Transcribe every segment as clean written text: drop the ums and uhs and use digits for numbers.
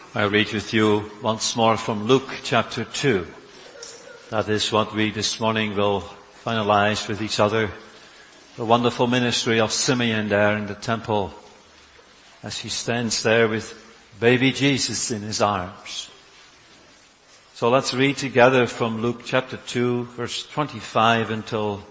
I read with you once more from Luke chapter 2. That is what we this morning will finalize with each other. The wonderful ministry of Simeon there in the temple as he stands there with baby Jesus in his arms. So let's read together from Luke chapter 2 verse 25 until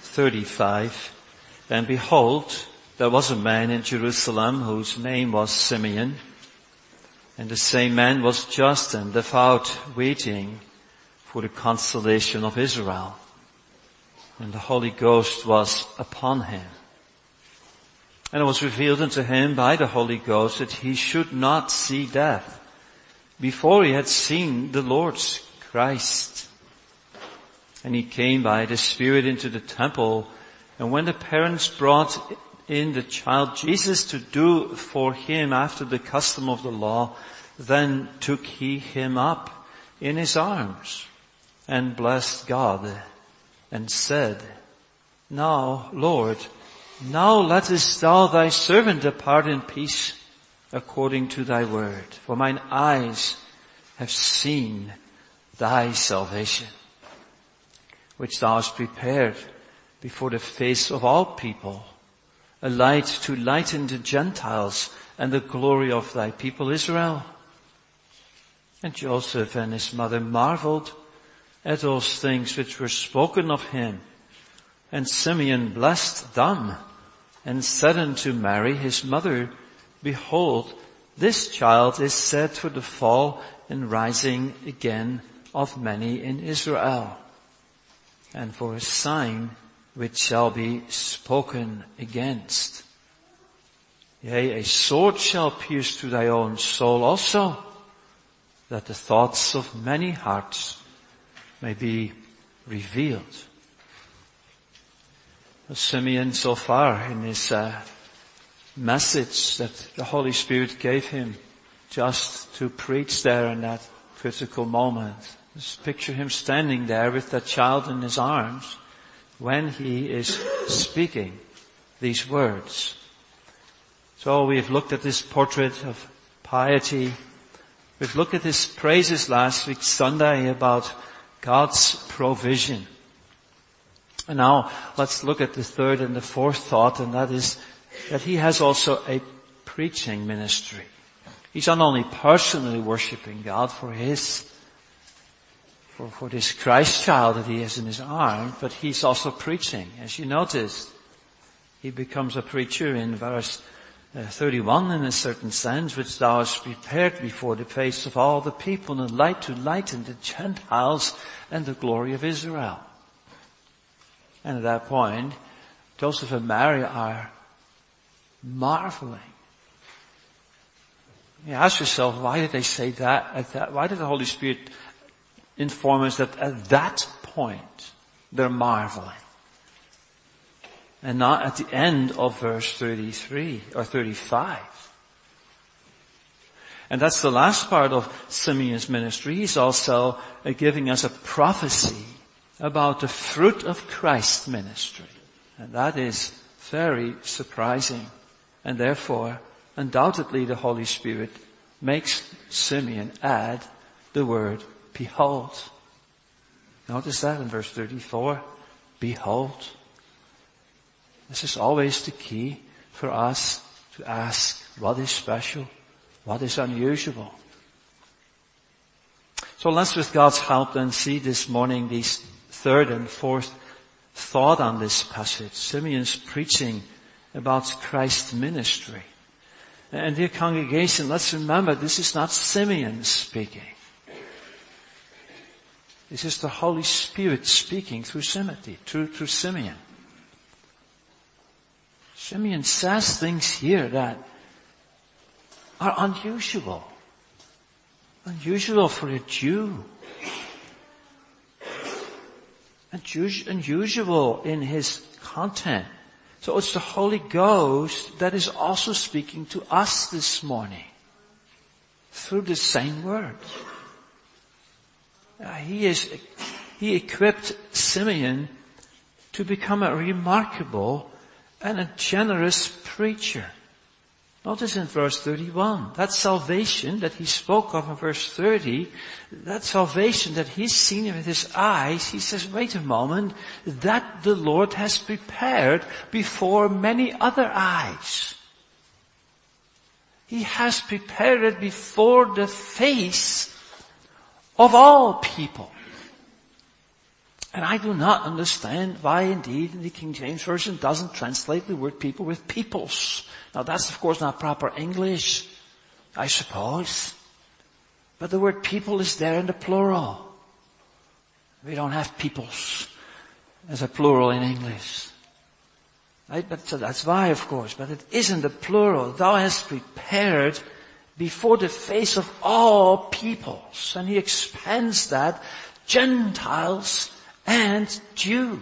35. And behold, there was a man in Jerusalem whose name was Simeon. And the same man was just and devout, waiting for the consolation of Israel. And the Holy Ghost was upon him. And it was revealed unto him by the Holy Ghost that he should not see death before he had seen the Lord's Christ. And he came by the Spirit into the temple. And when the parents brought in the child Jesus to do for him after the custom of the law, then took he him up in his arms and blessed God and said, Now, Lord, now lettest thou thy servant depart in peace according to thy word. For mine eyes have seen thy salvation, which thou hast prepared before the face of all people, a light to lighten the Gentiles and the glory of thy people Israel. And Joseph and his mother marveled at those things which were spoken of him. And Simeon blessed them and said unto Mary his mother, Behold, this child is set for the fall and rising again of many in Israel, and for a sign which shall be spoken against. Yea, a sword shall pierce through thy own soul also, that the thoughts of many hearts may be revealed. Simeon, so far in his message that the Holy Spirit gave him just to preach there in that critical moment. Just picture him standing there with that child in his arms when he is speaking these words. So we've looked at this portrait of piety. We've looked at his praises last week Sunday about God's provision. And now let's look at the third and the fourth thought, and that is that he has also a preaching ministry. He's not only personally worshiping God for this Christ child that he has in his arm, but he's also preaching. As you noticed, he becomes a preacher in verse 31 in a certain sense, which thou hast prepared before the face of all the people, and a light to lighten the Gentiles and the glory of Israel. And at that point, Joseph and Mary are marveling. You ask yourself, why did they say that? Why did the Holy Spirit inform us that at that point they're marveling? And not at the end of verse 33 or 35. And that's the last part of Simeon's ministry. He's also giving us a prophecy about the fruit of Christ's ministry. And that is very surprising. And therefore, undoubtedly the Holy Spirit makes Simeon add the word, behold. Notice that in verse 34. Behold. This is always the key for us to ask what is special, what is unusual. So let's, with God's help, then see this morning these third and fourth thought on this passage. Simeon's preaching about Christ's ministry. And dear congregation, let's remember this is not Simeon speaking. This is the Holy Spirit speaking through Simeon. Simeon says things here that are unusual. Unusual for a Jew. Unusual in his content. So it's the Holy Ghost that is also speaking to us this morning through the same words. He equipped Simeon to become a remarkable and a generous preacher. Notice in verse 31, that salvation that he spoke of in verse 30, that salvation that he's seen with his eyes, he says, wait a moment, that the Lord has prepared before many other eyes. He has prepared it before the face of all people. And I do not understand why indeed the King James Version doesn't translate the word people with peoples. Now that's of course not proper English, I suppose. But the word people is there in the plural. We don't have peoples as a plural in English. Right? But so that's why of course, but it isn't the plural. Thou hast prepared before the face of all peoples. And he expands that, Gentiles and Jews.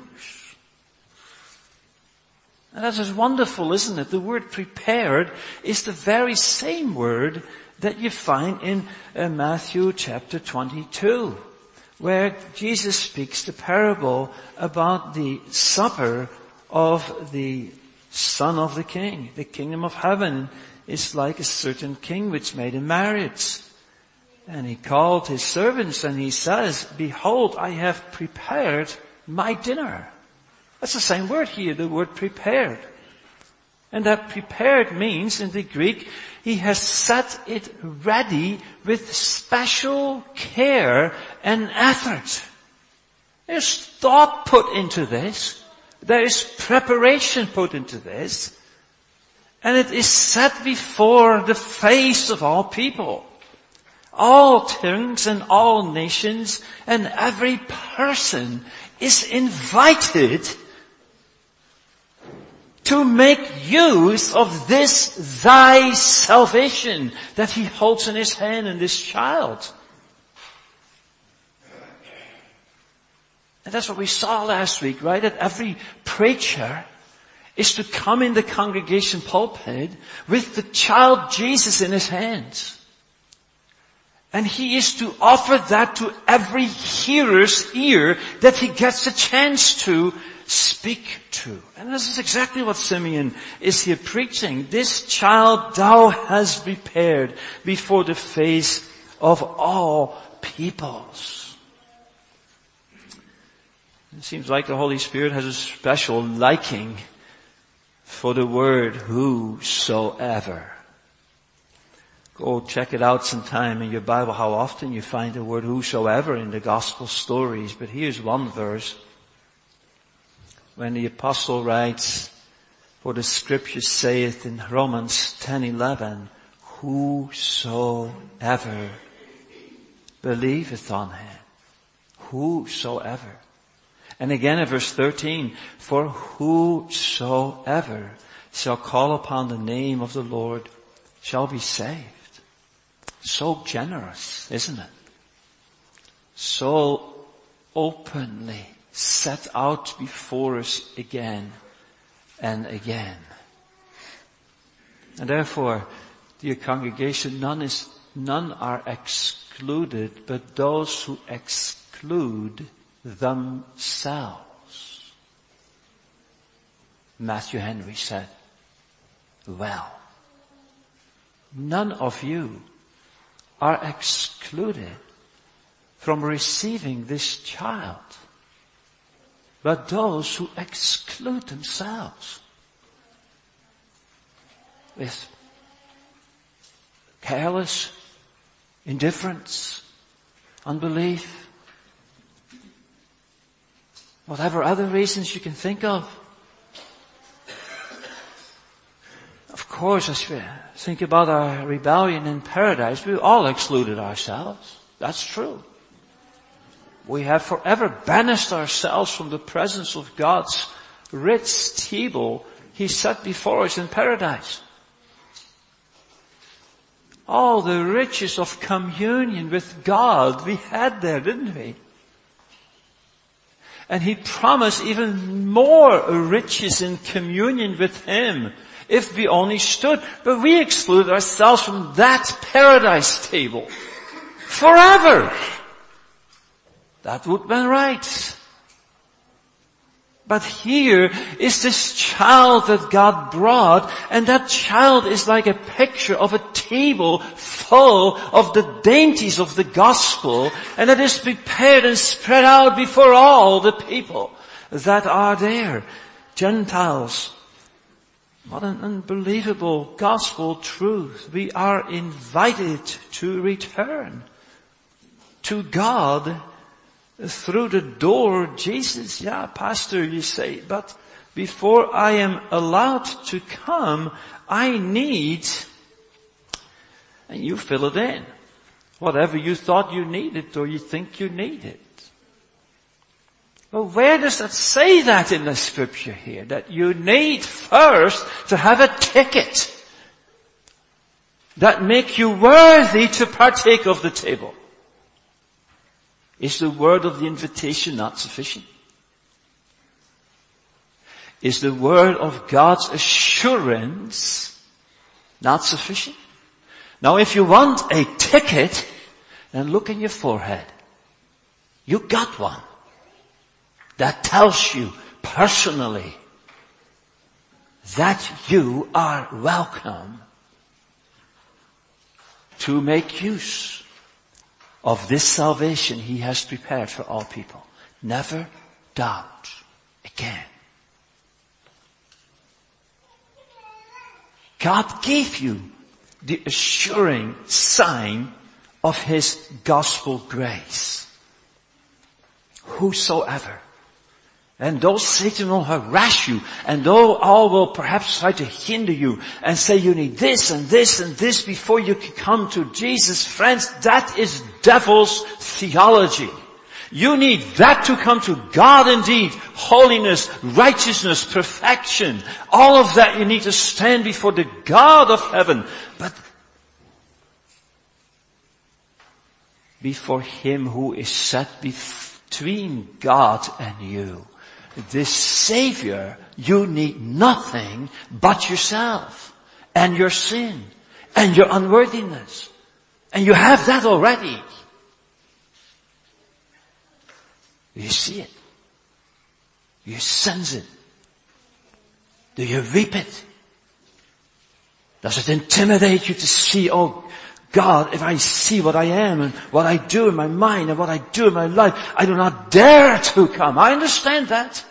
And that is wonderful, isn't it? The word prepared is the very same word that you find in Matthew chapter 22, where Jesus speaks the parable about the supper of the son of the king. The kingdom of heaven is like a certain king which made a marriage. And he called his servants and he says, behold, I have prepared my dinner. That's the same word here, the word prepared. And that prepared means, in the Greek, he has set it ready with special care and effort. There's thought put into this. There is preparation put into this. And it is set before the face of all people. All tongues and all nations and every person is invited to make use of this thy salvation that he holds in his hand in this child. And that's what we saw last week, right? That every preacher is to come in the congregation pulpit with the child Jesus in his hands. And he is to offer that to every hearer's ear that he gets a chance to speak to. And this is exactly what Simeon is here preaching. This child thou hast prepared before the face of all peoples. It seems like the Holy Spirit has a special liking for the word whosoever. Go check it out sometime in your Bible, how often you find the word whosoever in the gospel stories. But here's one verse when the apostle writes, for the scripture saith in Romans 10:11, whosoever believeth on him. Whosoever. And again in verse 13, for whosoever shall call upon the name of the Lord shall be saved. So generous, isn't it? So openly set out before us again and again. And therefore, dear congregation, none are excluded, but those who exclude themselves. Matthew Henry said, well, none of you are excluded from receiving this child, but those who exclude themselves with careless indifference, unbelief, whatever other reasons you can think of. Of course, as we think about our rebellion in paradise, we all excluded ourselves. That's true. We have forever banished ourselves from the presence of God's rich table He set before us in paradise. All the riches of communion with God we had there, didn't we? And He promised even more riches in communion with Him if we only stood. But we excluded ourselves from that paradise table forever. That would have been right. But here is this child that God brought, and that child is like a picture of a table full of the dainties of the gospel, and it is prepared and spread out before all the people that are there. Gentiles. What an unbelievable gospel truth. We are invited to return to God through the door, Jesus. Yeah, Pastor, you say, but before I am allowed to come, I need, and you fill it in. Whatever you thought you needed or you think you needed. Well, where does that say that in the scripture here? That you need first to have a ticket that make you worthy to partake of the table. Is the word of the invitation not sufficient? Is the word of God's assurance not sufficient? Now if you want a ticket, then look in your forehead. You got one. That tells you personally that you are welcome to make use of this salvation He has prepared for all people. Never doubt again. God gave you the assuring sign of His gospel grace. Whosoever. And though Satan will harass you, and though all will perhaps try to hinder you and say you need this and this and this before you can come to Jesus, friends, that is devil's theology. You need that to come to God indeed. Holiness, righteousness, perfection. All of that you need to stand before the God of heaven. But before Him who is set between God and you, this Savior, you need nothing but yourself and your sin and your unworthiness. And you have that already. Do you see it? Do you sense it? Do you reap it? Does it intimidate you to see, oh God, if I see what I am and what I do in my mind and what I do in my life, I do not dare to come. I understand that.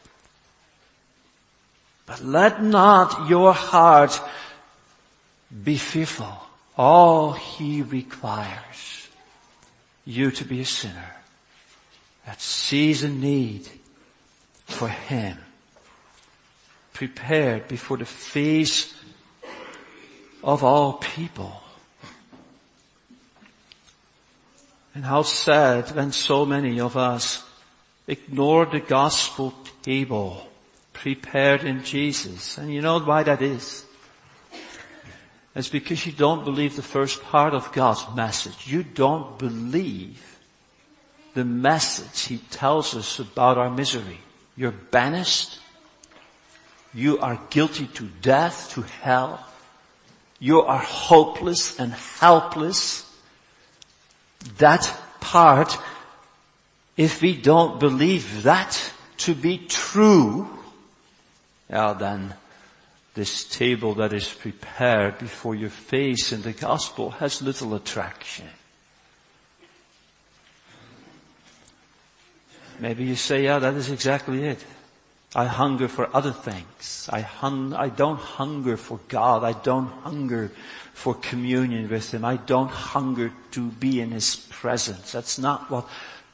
But let not your heart be fearful. All He requires you to be a sinner that sees a need for Him, prepared before the face of all people. And how sad when so many of us ignore the gospel table prepared in Jesus. And you know why that is? It's because you don't believe the first part of God's message. You don't believe the message He tells us about our misery. You're banished. You are guilty to death, to hell. You are hopeless and helpless. That part, if we don't believe that to be true, then this table that is prepared before your face in the gospel has little attraction. Maybe you say, that is exactly it. I hunger for other things. I don't hunger for God. I don't hunger for communion with Him. I don't hunger to be in His presence. That's not what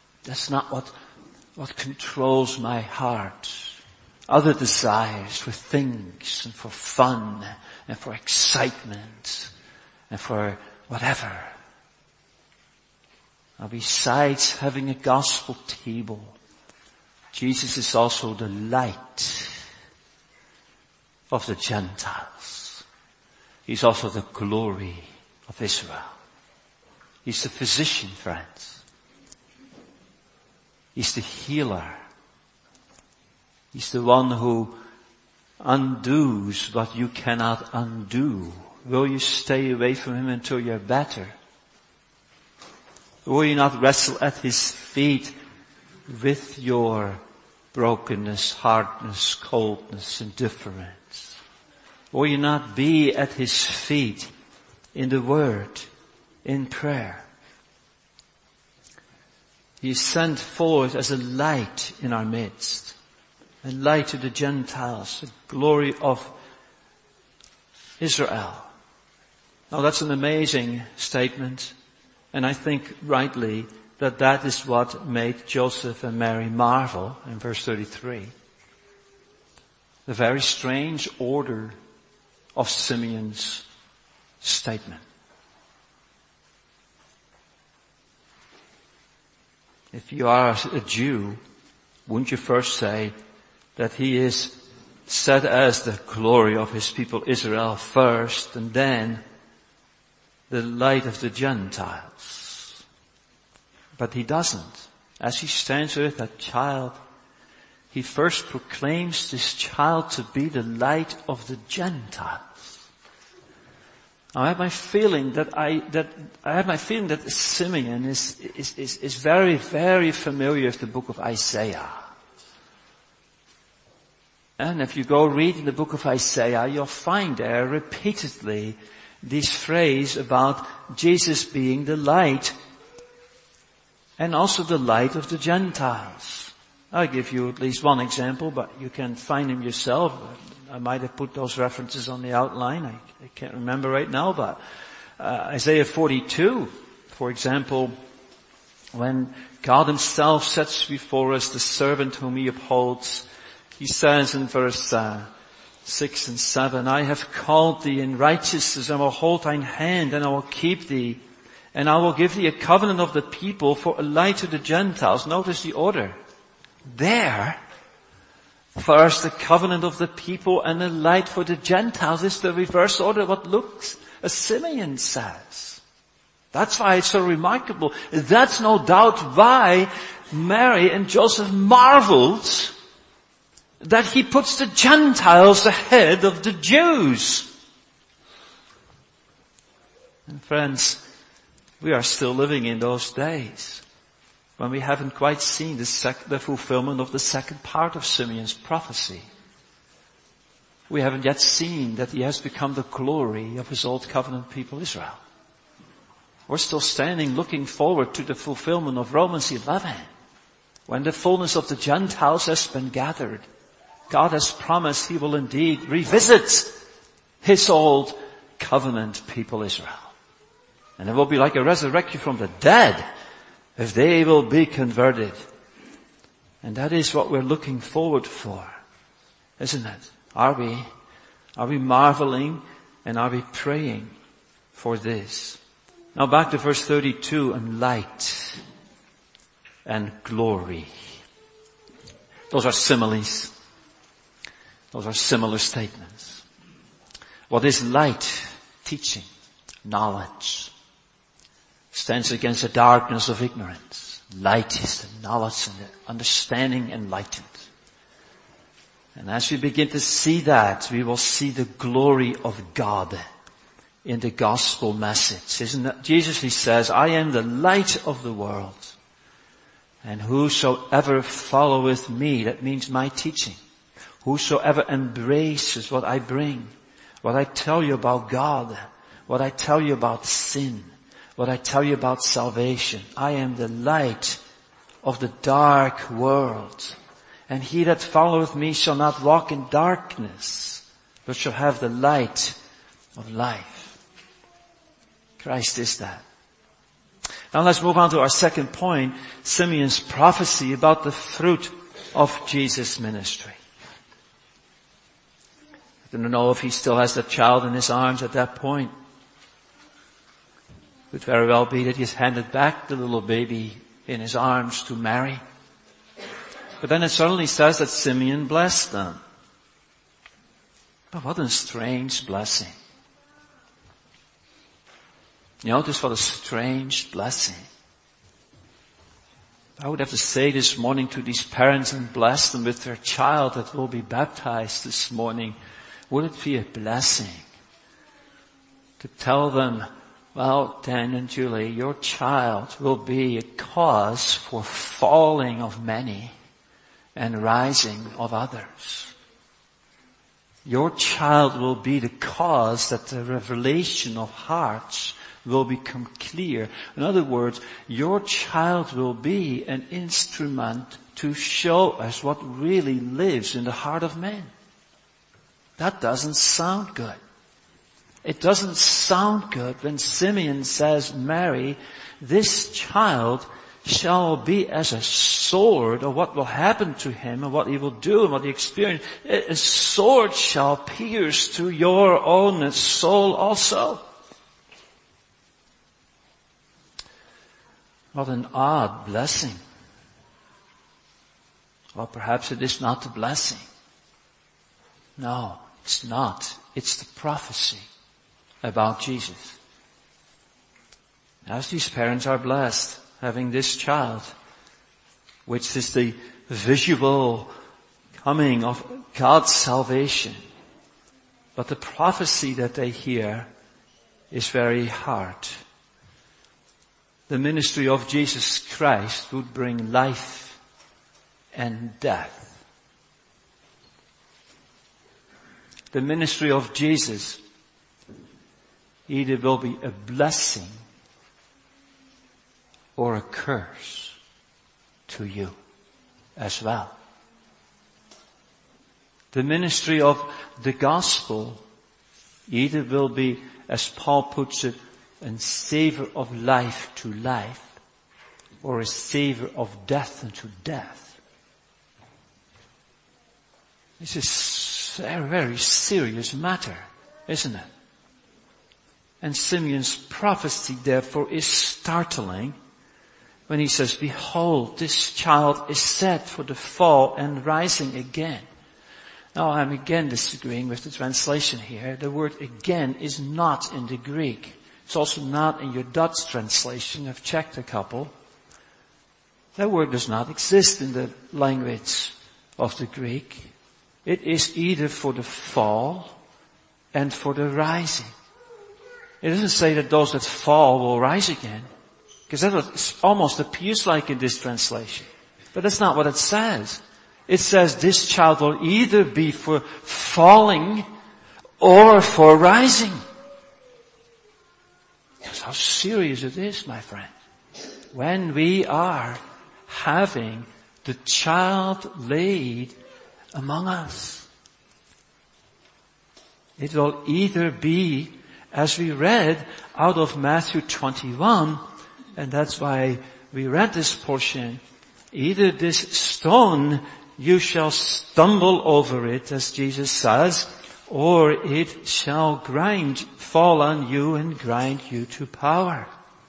controls my heart. Other desires for things and for fun and for excitement and for whatever. Now, besides having a gospel table, Jesus is also the light of the Gentiles. He's also the glory of Israel. He's the physician, friends. He's the healer. He's the one who undoes what you cannot undo. Will you stay away from Him until you're better? Will you not wrestle at His feet with your brokenness, hardness, coldness, indifference? Will you not be at His feet in the Word, in prayer? He is sent forth as a light in our midst, a light to the Gentiles, the glory of Israel. Now that's an amazing statement, and I think rightly that is what made Joseph and Mary marvel in verse 33. The very strange order of Simeon's statement. If you are a Jew, wouldn't you first say that he is set as the glory of his people Israel first, and then the light of the Gentiles? But he doesn't. As he stands with that child, he first proclaims this child to be the light of the Gentiles. I have my feeling that Simeon is very, very familiar with the book of Isaiah. And if you go read in the book of Isaiah, you'll find there repeatedly this phrase about Jesus being the light and also the light of the Gentiles. I'll give you at least one example, but you can find him yourself. I might have put those references on the outline. I can't remember right now, but Isaiah 42, for example, when God Himself sets before us the servant whom He upholds, He says in verse 6 and 7, I have called thee in righteousness, and will hold thine hand, and I will keep thee, and I will give thee a covenant of the people for a light to the Gentiles. Notice the order. There, first the covenant of the people and a light for the Gentiles is the reverse order of what Simeon says. That's why it's so remarkable. That's no doubt why Mary and Joseph marveled that he puts the Gentiles ahead of the Jews. And friends, we are still living in those days when we haven't quite seen the fulfillment of the second part of Simeon's prophecy. We haven't yet seen that he has become the glory of his old covenant people Israel. We're still standing looking forward to the fulfillment of Romans 11. When the fullness of the Gentiles has been gathered, God has promised He will indeed revisit His old covenant people Israel. And it will be like a resurrection from the dead if they will be converted. And that is what we're looking forward for, isn't it? Are we marveling and are we praying for this? Now back to verse 32, and light and glory. Those are similes. Those are similar statements. What is light? Teaching, knowledge. Stands against the darkness of ignorance. Light is the knowledge and the understanding enlightened. And as we begin to see that, we will see the glory of God in the gospel message. Isn't that Jesus? He says, I am the light of the world. And whosoever followeth me, that means my teaching. Whosoever embraces what I bring, what I tell you about God, what I tell you about sin, what I tell you about salvation. I am the light of the dark world. And he that followeth me shall not walk in darkness, but shall have the light of life. Christ is that. Now let's move on to our second point, Simeon's prophecy about the fruit of Jesus' ministry. I don't know if he still has the child in his arms at that point. It could very well be that he's handed back the little baby in his arms to Mary. But then it suddenly says that Simeon blessed them. But what a strange blessing. You notice what a strange blessing. I would have to say this morning to these parents and bless them with their child that will be baptized this morning. Would it be a blessing to tell them, well, Dan and Julie, your child will be a cause for falling of many and rising of others. Your child will be the cause that the revelation of hearts will become clear. In other words, your child will be an instrument to show us what really lives in the heart of man. That doesn't sound good. It doesn't sound good when Simeon says, Mary, this child shall be as a sword, or what will happen to him and what he will do and what he experiences. A sword shall pierce to your own soul also. What an odd blessing. Or perhaps it is not the blessing. No, it's not. It's the prophecy about Jesus. As these parents are blessed, having this child, which is the visual coming of God's salvation. But the prophecy that they hear is very hard. The ministry of Jesus Christ would bring life and death. The ministry of Jesus either will be a blessing or a curse to you as well. The ministry of the gospel either will be, as Paul puts it, a savor of life to life, or a savor of death unto death. This is a very serious matter, isn't it? And Simeon's prophecy, therefore, is startling when he says, behold, this child is set for the fall and rising again. Now, I'm again disagreeing with the translation here. The word again is not in the Greek. It's also not in your Dutch translation. I've checked a couple. That word does not exist in the language of the Greek. It is either for the fall and for the rising. It doesn't say that those that fall will rise again, because that almost appears like in this translation. But that's not what it says. It says this child will either be for falling or for rising. That's how serious it is, my friend. When we are having the child laid among us, it will either be, as we read out of Matthew 21, and that's why we read this portion, either this stone, you shall stumble over it, as Jesus says, or it shall fall on you and grind you to power.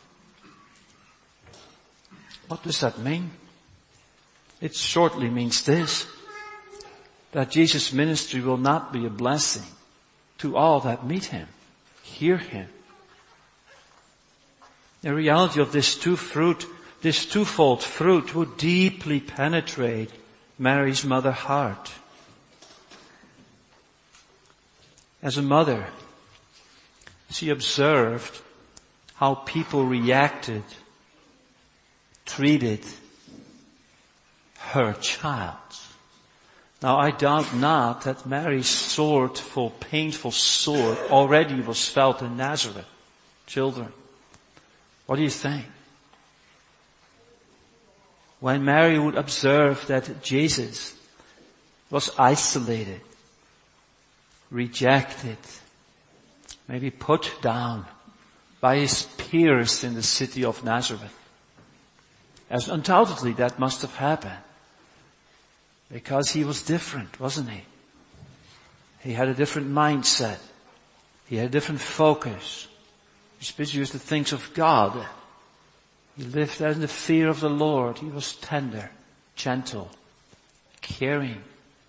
What does that mean? It shortly means this, that Jesus' ministry will not be a blessing to all that meet him, hear him. The reality of this twofold fruit would deeply penetrate Mary's mother heart. As a mother, she observed how people reacted, treated her child. Now, I doubt not that Mary's painful sword already was felt in Nazareth. Children, what do you think? When Mary would observe that Jesus was isolated, rejected, maybe put down by his peers in the city of Nazareth, as undoubtedly that must have happened, because he was different, wasn't he? He had a different mindset. He had a different focus. He was busy with the things of God. He lived in the fear of the Lord. He was tender, gentle, caring.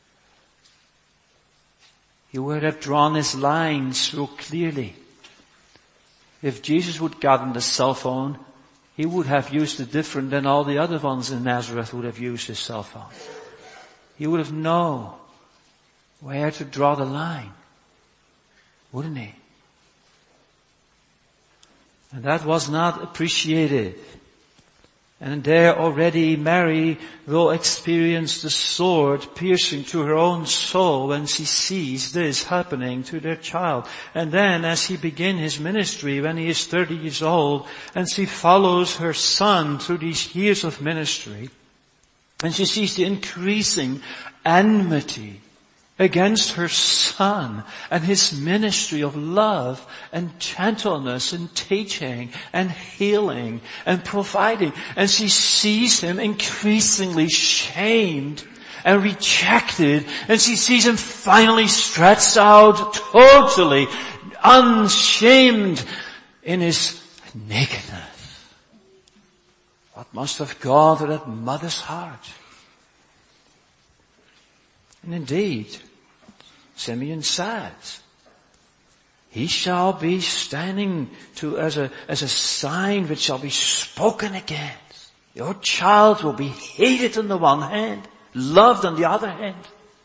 He would have drawn his lines so clearly. If Jesus would have gotten the cell phone, he would have used it different than all the other ones in Nazareth would have used his cell phone. He would have known where to draw the line, wouldn't he? And that was not appreciated. And there already Mary will experience the sword piercing to her own soul when she sees this happening to their child. And then as he begins his ministry when he is 30 years old, and she follows her son through these years of ministry, and she sees the increasing enmity against her son and his ministry of love and gentleness and teaching and healing and providing. And she sees him increasingly shamed and rejected. And she sees him finally stretched out totally unshamed in his nakedness. What must have gone to that mother's heart? And indeed, Simeon says, he shall be standing as a sign which shall be spoken against. Your child will be hated on the one hand, loved on the other hand.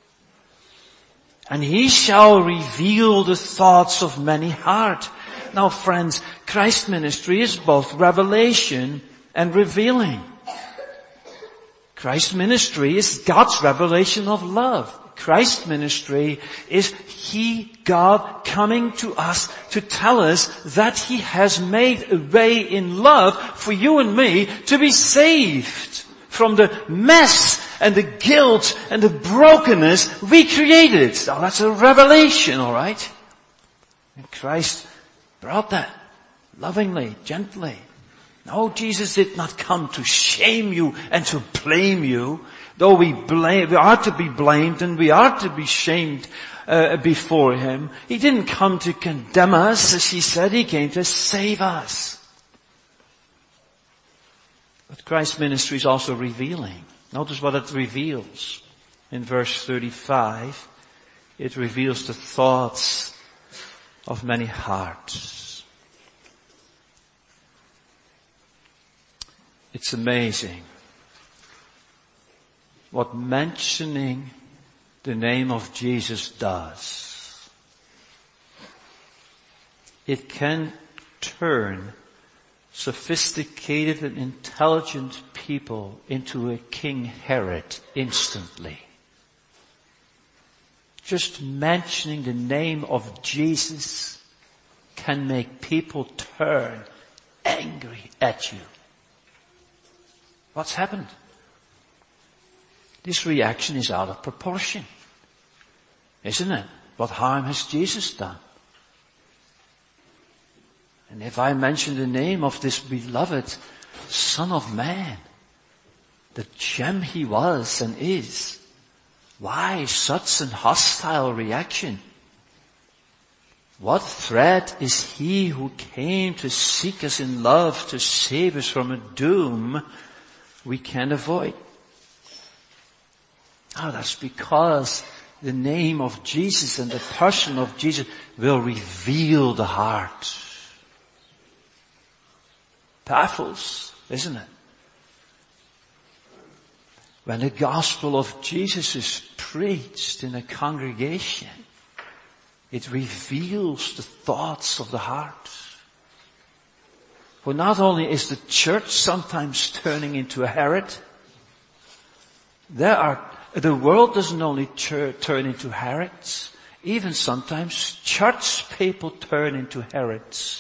And he shall reveal the thoughts of many heart. Now friends, Christ's ministry is both revelation and revealing. Christ's ministry is God's revelation of love. Christ's ministry is God coming to us to tell us that He has made a way in love for you and me to be saved from the mess and the guilt and the brokenness we created. Now that's a revelation, alright? And Christ brought that lovingly, gently. No, Jesus did not come to shame you and to blame you. Though we are to be blamed and we are to be shamed before Him. He didn't come to condemn us, as He said. He came to save us. But Christ's ministry is also revealing. Notice what it reveals. In verse 35, it reveals the thoughts of many hearts. It's amazing what mentioning the name of Jesus does. It can turn sophisticated and intelligent people into a King Herod instantly. Just mentioning the name of Jesus can make people turn angry at you. What's happened? This reaction is out of proportion. Isn't it? What harm has Jesus done? And if I mention the name of this beloved Son of Man, the gem He was and is, why such an hostile reaction? What threat is He who came to seek us in love, to save us from a doom we can't avoid? Oh, that's because the name of Jesus and the person of Jesus will reveal the heart. Baffles, isn't it? When the gospel of Jesus is preached in a congregation, it reveals the thoughts of the heart. For not only is the church sometimes turning into a Herod, the world doesn't only turn into Herods, even sometimes church people turn into Herods.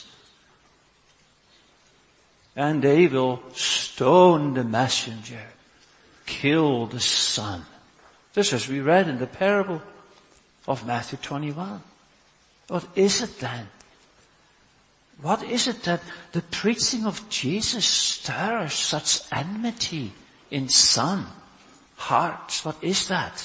And they will stone the messenger, kill the son. Just as we read in the parable of Matthew 21. What is it then? What is it that the preaching of Jesus stirs such enmity in some hearts? What is that?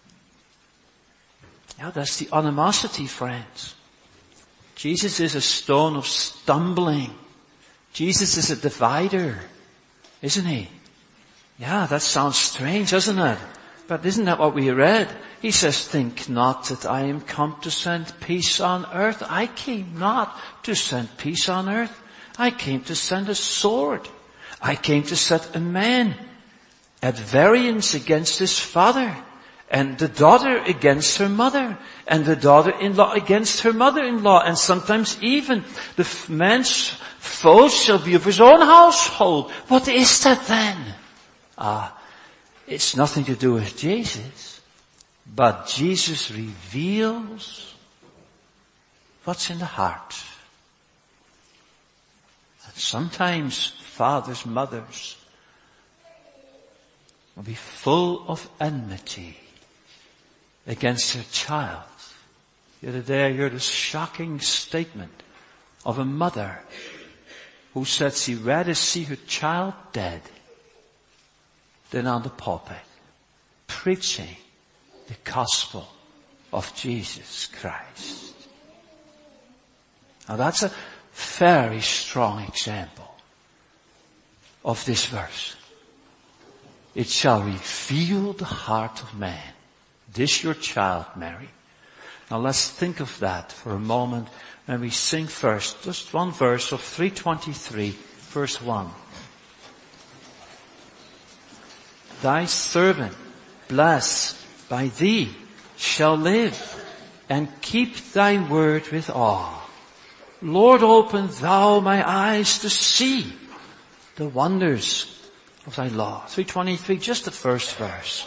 Yeah, that's the animosity, friends. Jesus is a stone of stumbling. Jesus is a divider, isn't He? Yeah, that sounds strange, doesn't it? But isn't that what we read? He says, think not that I am come to send peace on earth. I came not to send peace on earth. I came to send a sword. I came to set a man at variance against his father, and the daughter against her mother, and the daughter-in-law against her mother-in-law, and sometimes even the man's foes shall be of his own household. What is that then? It's nothing to do with Jesus. But Jesus reveals what's in the heart. And sometimes fathers, mothers will be full of enmity against their child. The other day I heard a shocking statement of a mother who said she'd rather see her child dead than on the pulpit preaching the gospel of Jesus Christ. Now that's a very strong example of this verse. It shall reveal the heart of man. This your child, Mary. Now let's think of that for a moment when we sing first, just one verse of 323, verse 1. Thy servant, blessed by thee, shall live, and keep thy word with awe. Lord, open thou my eyes to see the wonders of thy law. 323, just the first verse.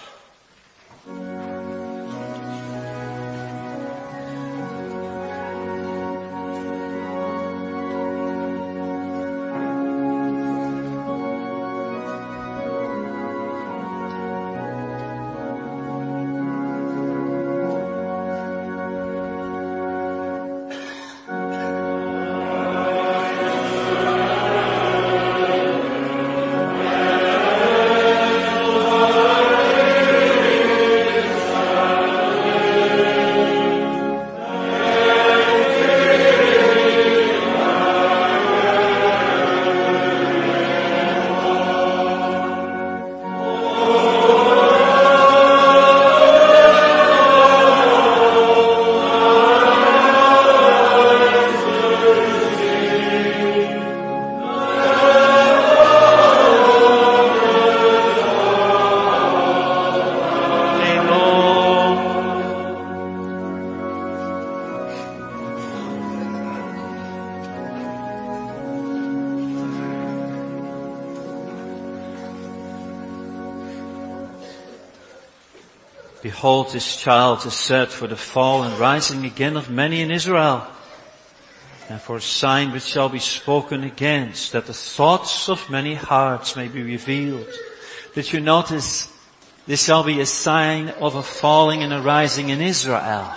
Behold, this child is set for the fall and rising again of many in Israel, and for a sign which shall be spoken against, that the thoughts of many hearts may be revealed. Did you notice? This shall be a sign of a falling and a rising in Israel.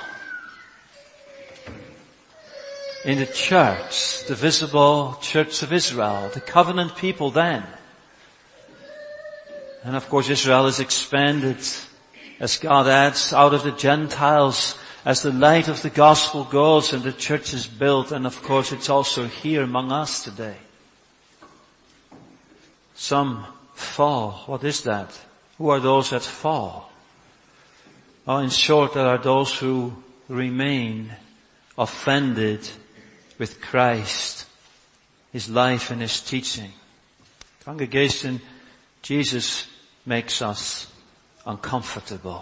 In the church, the visible church of Israel, the covenant people then. And of course Israel is expanded as God adds out of the Gentiles, as the light of the gospel goes and the church is built, and of course it's also here among us today. Some fall. What is that? Who are those that fall? Oh, in short, there are those who remain offended with Christ, His life and His teaching. Congregation, Jesus makes us uncomfortable.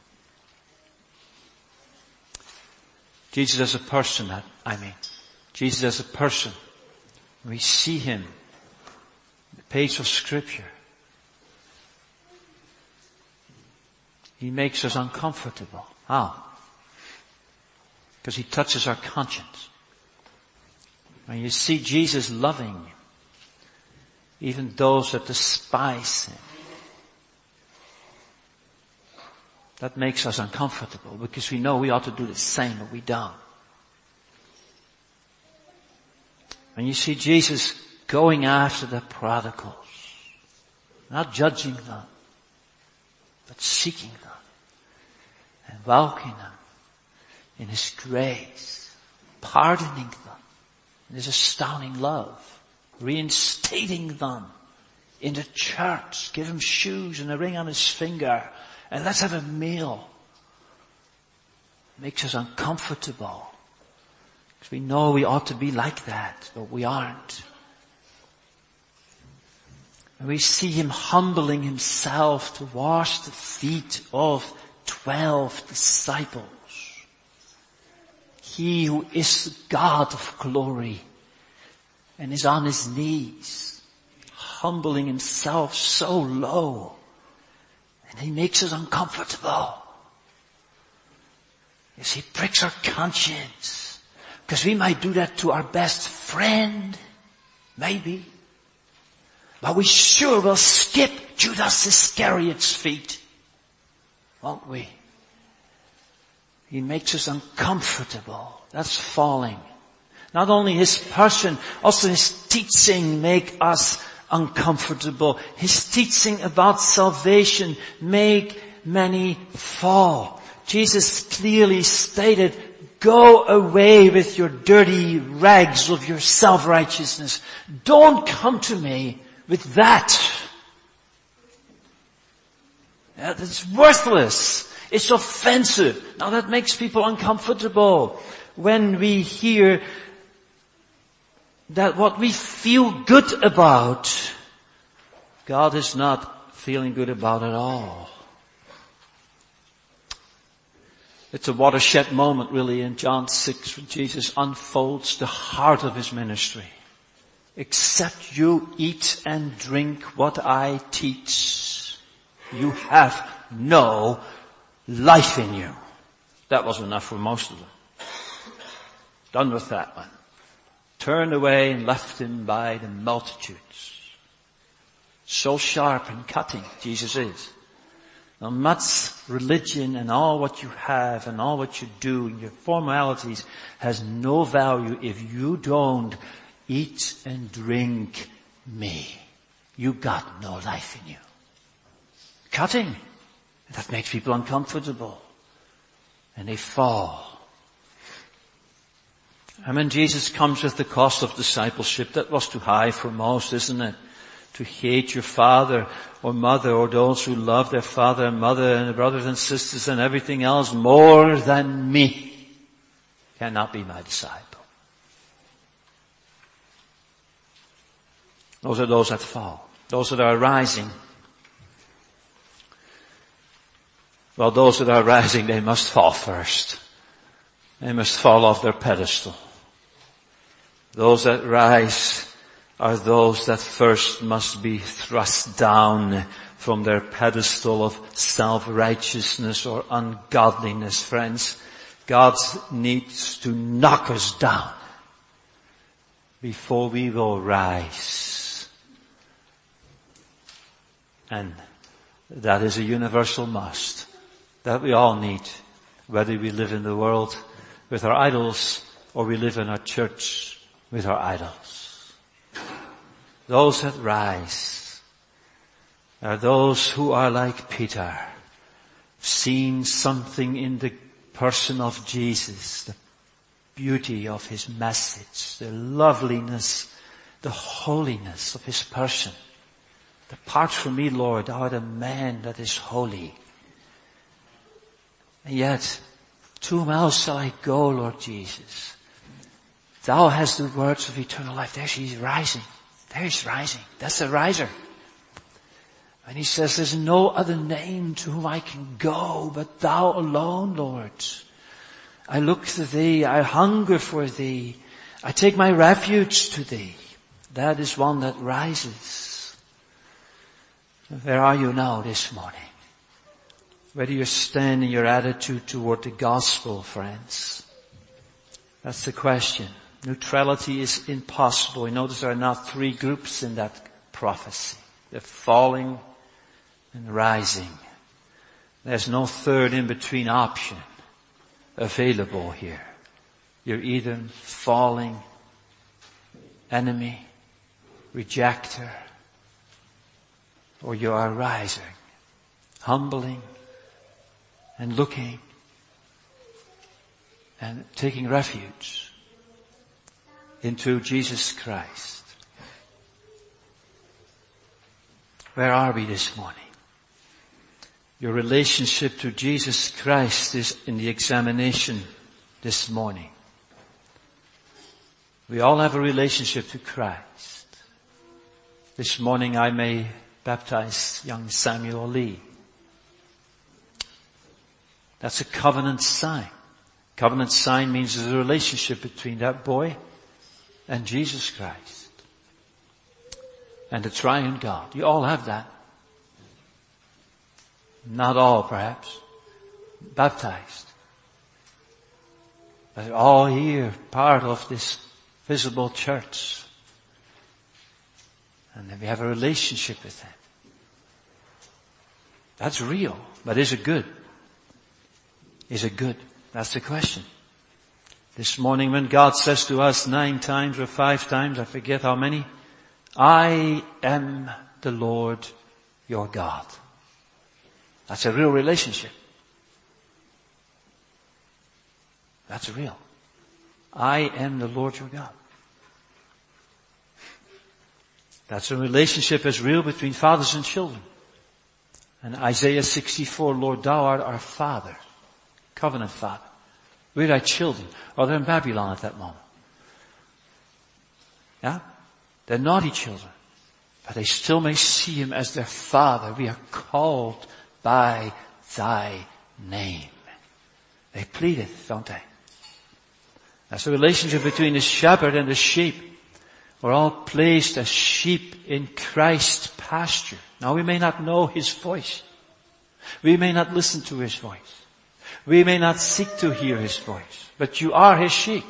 Jesus as a person, Jesus as a person. We see Him in the page of Scripture. He makes us uncomfortable. How? Because He touches our conscience. When you see Jesus loving even those that despise Him, that makes us uncomfortable because we know we ought to do the same, but we don't. When you see Jesus going after the prodigals, not judging them, but seeking them and welcoming them in His grace, pardoning them in His astounding love, reinstating them in the church, give them shoes and a ring on His finger, and let's have a meal. It makes us uncomfortable. Because we know we ought to be like that, but we aren't. And we see Him humbling Himself to wash the feet of 12 disciples. He who is the God of glory and is on his knees, humbling himself so low, and he makes us uncomfortable. You see, pricks our conscience, because we might do that to our best friend, maybe. But we sure will skip Judas Iscariot's feet, won't we? He makes us uncomfortable. That's falling. Not only his person, also his teaching make us uncomfortable. His teaching about salvation make many fall. Jesus clearly stated, go away with your dirty rags of your self-righteousness. Don't come to me with that. It's worthless. It's offensive. Now that makes people uncomfortable when we hear that what we feel good about, God is not feeling good about at all. It's a watershed moment really in John 6 when Jesus unfolds the heart of his ministry. Except you eat and drink what I teach, you have no life in you. That was enough for most of them. Done with that one. Turned away and left him by the multitudes. So sharp and cutting Jesus is. Now much religion and all what you have and all what you do and your formalities has no value if you don't eat and drink me. You got no life in you. Cutting. That makes people uncomfortable. And they fall. And when Jesus comes with the cost of discipleship, that was too high for most, isn't it? To hate your father or mother or those who love their father and mother and their brothers and sisters and everything else more than me cannot be my disciple. Those are those that fall. Those that are rising. Well, those that are rising, they must fall first. They must fall off their pedestal. Those that rise are those that first must be thrust down from their pedestal of self-righteousness or ungodliness. Friends, God needs to knock us down before we will rise. And that is a universal must that we all need, whether we live in the world with our idols or we live in our church with our idols. Those that rise are those who are like Peter, seeing something in the person of Jesus, the beauty of his message, the loveliness, the holiness of his person. Depart from me, Lord, thou art a man that is holy. And yet, to whom else shall I go, Lord Jesus? Thou hast the words of eternal life. There she's rising. There he's rising. That's a riser. And he says, there's no other name to whom I can go but thou alone, Lord. I look to thee. I hunger for thee. I take my refuge to thee. That is one that rises. Where are you now this morning? Where do you stand in your attitude toward the gospel, friends? That's the question. Neutrality is impossible. You notice there are now three groups in that prophecy. They're falling and rising. There's no third in between option available here. You're either falling, enemy, rejecter, or you are rising, humbling, and looking, and taking refuge into Jesus Christ. Where are we this morning? Your relationship to Jesus Christ is in the examination this morning. We all have a relationship to Christ. This morning I may baptize young Samuel Lee. That's a covenant sign. Covenant sign means there's a relationship between that boy and Jesus Christ. and the triune God. You all have that. Not all, perhaps. Baptized. But all here, part of this visible church. And then we have a relationship with Him. That's real. But is it good? Is it good? That's the question. This morning when God says to us 9 times or 5 times, I forget how many, I am the Lord your God. That's a real relationship. That's real. I am the Lord your God. That's a relationship as real between fathers and children. And Isaiah 64, Lord, thou art our Father, covenant Father. We're thy children. Oh, they're in Babylon at that moment. Yeah? They're naughty children. But they still may see Him as their Father. We are called by thy name. They plead it, don't they? That's the relationship between the shepherd and the sheep. We're all placed as sheep in Christ's pasture. Now we may not know His voice. We may not listen to His voice. We may not seek to hear His voice. But you are His sheep.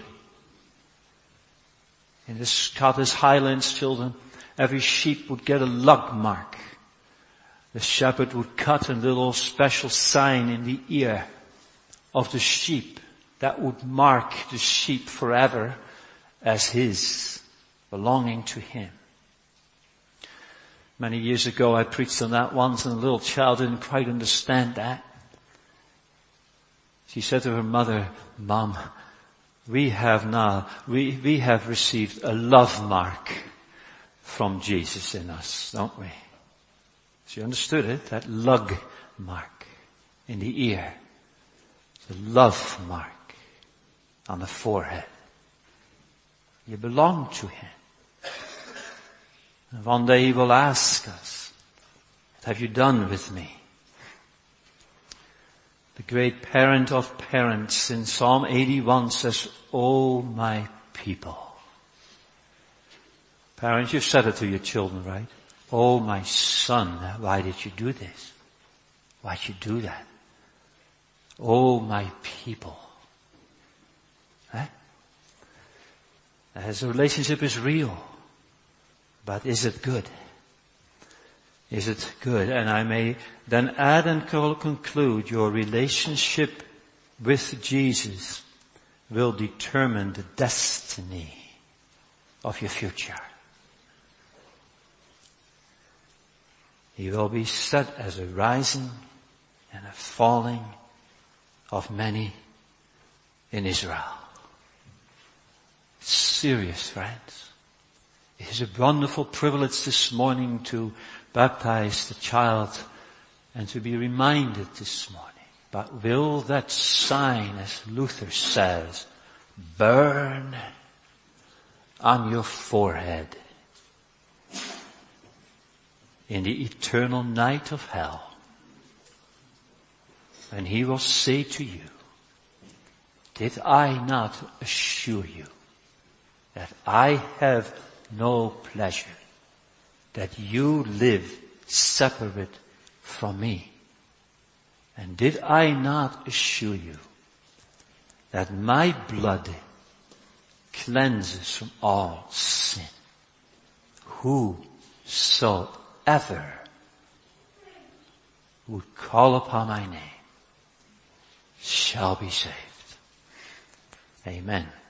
In the Scottish Highlands, children, every sheep would get a lug mark. The shepherd would cut a little special sign in the ear of the sheep that would mark the sheep forever as his, belonging to him. Many years ago I preached on that once, and a little child didn't quite understand that. She said to her mother, Mom, we have received a love mark from Jesus in us, don't we? She understood it, that lug mark in the ear. The love mark on the forehead. You belong to Him. And one day He will ask us, what have you done with me? The great parent of parents in Psalm 81 says, O my people. Parents, you've said it to your children, right? Oh my son, why did you do this? Why'd you do that? Oh my people. As a relationship is real. But is it good? Is it good? And I may then add and conclude, your relationship with Jesus will determine the destiny of your future. He will be set as a rising and a falling of many in Israel. It's serious, friends. It is a wonderful privilege this morning to baptize the child and to be reminded this morning. But will that sign, as Luther says, burn on your forehead in the eternal night of hell? And He will say to you, did I not assure you that I have no pleasure that you live separate from me? And did I not assure you that my blood cleanses from all sin? Whosoever would call upon my name shall be saved. Amen.